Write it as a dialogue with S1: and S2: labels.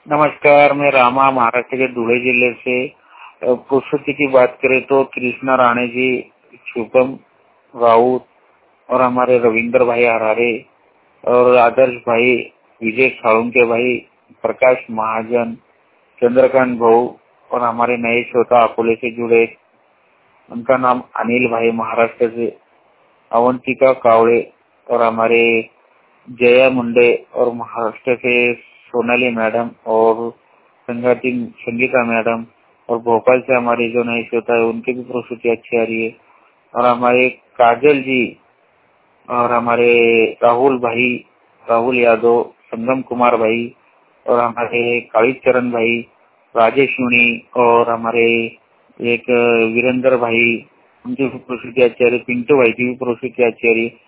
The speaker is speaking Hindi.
S1: नमस्कार, मैं रामा महाराष्ट्र के धुले जिले से। प्रस्तुति की बात करें तो कृष्णा राणे जी, शुभम राउत और हमारे रविंद्र भाई हरारे और आदर्श भाई, विजय साळुंके भाई, प्रकाश महाजन, चंद्रकांत भाऊ और हमारे नए श्रोता अकोले से जुड़े, उनका नाम अनिल भाई महाराष्ट्र से, अवंतिका कावड़े और हमारे जया मुंडे और महाराष्ट्र से सोनाली मैडम और संगाती संगीता मैडम और भोपाल से हमारे जो नए श्रोता है उनकी भी प्रस्तुति अच्छी आ रही है। और हमारे काजल जी और हमारे राहुल भाई, राहुल यादव, संगम कुमार भाई और हमारे कालीचरण भाई, राजेश मुनि और हमारे एक वीरेंद्र भाई, उनकी भी प्रस्तुति अच्छी आ रही है। पिंटू भाई की भी प्रस्तुति अच्छी आ रही है।